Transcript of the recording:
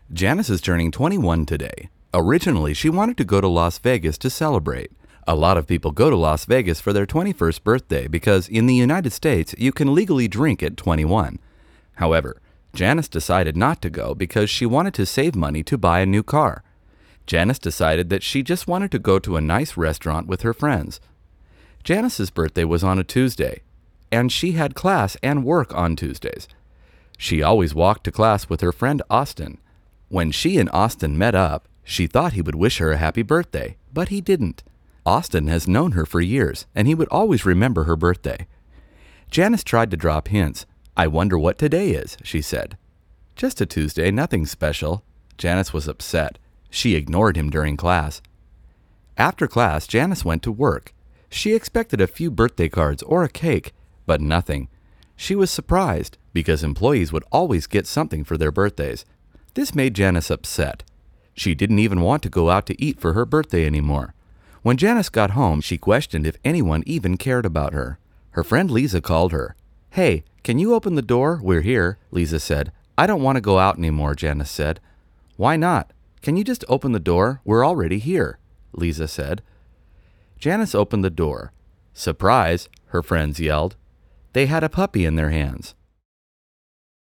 Janice is turning 21 today. Originally, she wanted to go to Las Vegas to celebrate. A lot of people go to Las Vegas for their 21st birthday because in the United States, you can legally drink at 21. However, Janice decided not to go because she wanted to save money to buy a new car. Janice decided that she just wanted to go to a nice restaurant with her friends. Janice's birthday was on a Tuesday, and she had class and work on Tuesdays. She always walked to class with her friend Austin. When she and Austin met up, she thought he would wish her a happy birthday, but he didn't. Austin has known her for years, and he would always remember her birthday. Janice tried to drop hints. "I wonder what today is," she said. "Just a Tuesday, nothing special." Janice was upset. She ignored him during class. After class, Janice went to work. She expected a few birthday cards or a cake, but nothing. She was surprised because employees would always get something for their birthdays. This made Janice upset. She didn't even want to go out to eat for her birthday anymore. When Janice got home, she questioned if anyone even cared about her. Her friend Lisa called her. "Hey, can you open the door? We're here," Lisa said. "I don't want to go out anymore," Janice said. "Why not? Can you just open the door? We're already here," Lisa said. Janice opened the door. "Surprise!" her friends yelled. They had a puppy in their hands.